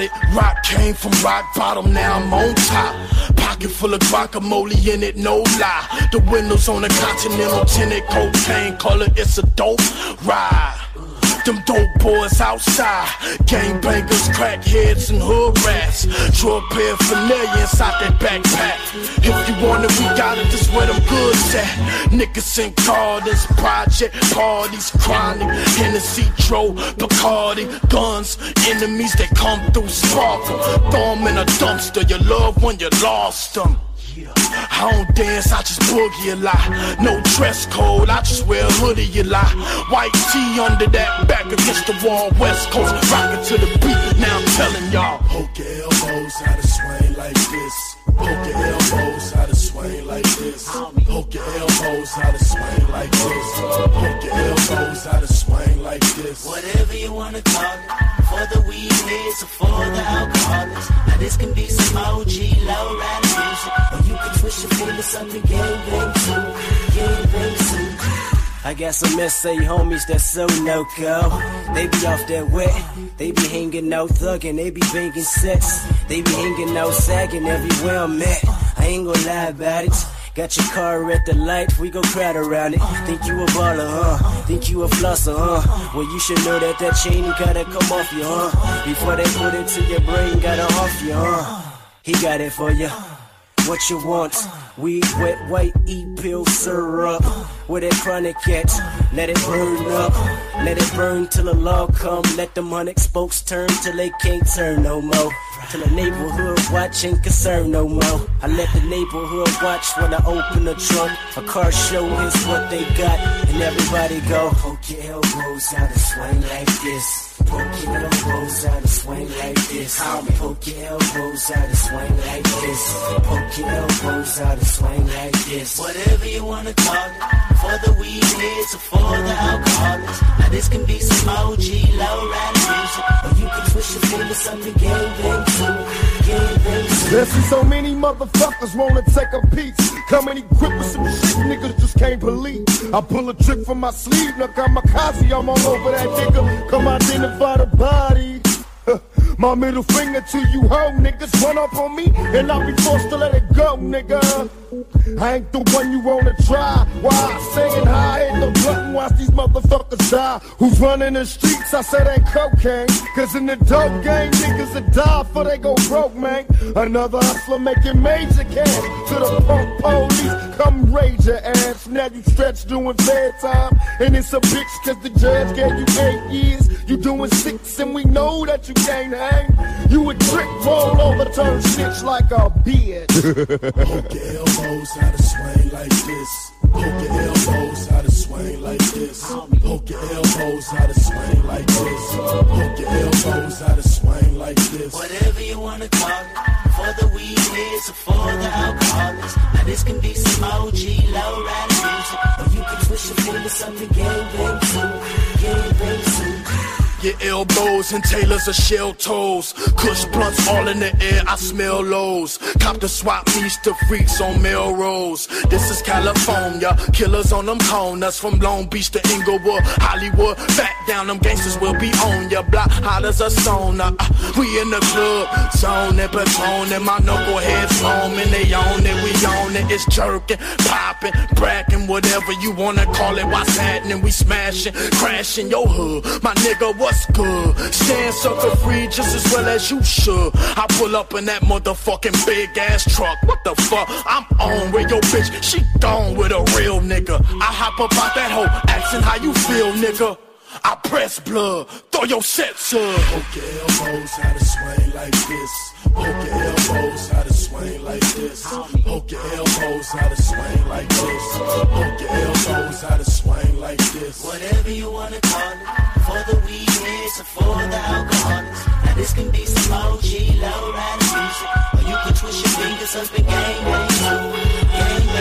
it. Rock came from rock bottom, now I'm on top. Pocket full of guacamole in it, no lie. The windows on the Continental tinted cocaine color, it's a dope ride. Them dope boys outside, gangbangers, crackheads, and hood rats. Drug paraphernalia inside that backpack. If you want it, we got it, this where them goods at. Niggas in gardens, project parties, chronic, Hennessy, Dro, Bacardi, guns, enemies that come through sparkle. Throw them in a dumpster, you love when you lost them. I don't dance, I just boogie a lot. No dress code, I just wear a hoodie a lot. White tee under that, back against the wall, West Coast, rockin' to the beat. Now I'm telling y'all, poke your elbows, how to swing like this. Poke your elbows, how to swing like this. Poke your elbows, how to swing like this. Poke your elbows, how to swing like this. Whatever you wanna call it, for the weed heads or for the alcoholics. Now this can be some OG low rider music, or you can twist your fingers up and gang bang too. I got some SA homies that's so no-go. They be off that wet, they be hanging out thuggin', they be banging sets. They be hanging out sagging everywhere I'm at. I ain't gon' lie about it. Got your car at the light, we gon' crowd around it. Think you a baller, huh? Think you a flosser, huh? Well, you should know that that chain gotta come off you, huh? Before they put it to your brain, gotta off you, huh? He got it for you. What you want? Weed, wet, white, eat pill syrup. Where that chronic at? Let it burn up. Let it burn till the law come. Let them 100 spokes turn till they can't turn no more. Till the neighborhood watch ain't concerned no more. I let the neighborhood watch when I open the trunk. A car show is what they got, and everybody go, poke your elbows out and swing like this. Poke your elbows out and swing like this. Poke your elbows out and swing like this. Poke your elbows out and swing like this. Whatever you wanna call it, for the weed heads or for the alcoholics. Now this can be some OG low rider music, or you can twist your fingers up and gang bang too. Gang bang too. There's so many motherfuckers wanna take a piece. Coming equipped with some shit niggas just can't believe. I pull a trick from my sleeve, now kamikaze, I'm all over that nigga. Come identify the body. My middle finger to you hoe niggas. Run up on me and I'll be forced to let it go, nigga. I ain't the one you wanna try. Why? Saying high, ain't no blunt and watch these motherfuckers die. Who's running the streets? I say that cocaine. Cause in the dope game, niggas that die before they go broke, man. Another hustler making major cash. To the punk police, come raise your ass. Now you stretch doing fair time. And it's a bitch cause the judge gave you 8 years. You doing 6 and we know that you can't hang. You a trick, roll over, turn snitch like a bitch. Poke your elbows, how to swing like this. Poke your elbows, how to swing like this. Poke your elbows, how to swing like this. Poke your elbows, how to swing like this. Whatever you wanna call it, for the weed heads or for the alcoholics. Now this can be some OG low rider music, or you can twist your fingers up and gang bang too. Gang bang too. Your elbows and tailors are shell toes. Kush blunts all in the air, I smell lows. Cop the swap meets the freaks on Melrose. This is California, killers on them corners. From Long Beach to Inglewood, Hollywood. Back down, them gangsters will be on ya block. Hot as a sauna. We in the club, zoning, patroning. My knuckleheads foaming, they own it, we own it. It's jerking, popping, bracking, whatever you wanna call it. What's happening? We smashing, crashing your hood. My nigga, what's good? Stand sucker free just as well as you should. I pull up in that motherfucking big ass truck. What the fuck? I'm on with your bitch. She gone with a real nigga. I hop up out that hoe, asking how you feel, nigga. I press blood, throw your sets up. Poke your elbows, how to swing like this. Poke your elbows, how to swing like this. Poke your elbows, how to swing like this. Poke your elbows, how to swing like this. Whatever you wanna call it, for the weed heads or for the alcoholics. Now this can be some OG low rider music, or you can twist your fingers up and gang bang too. Gang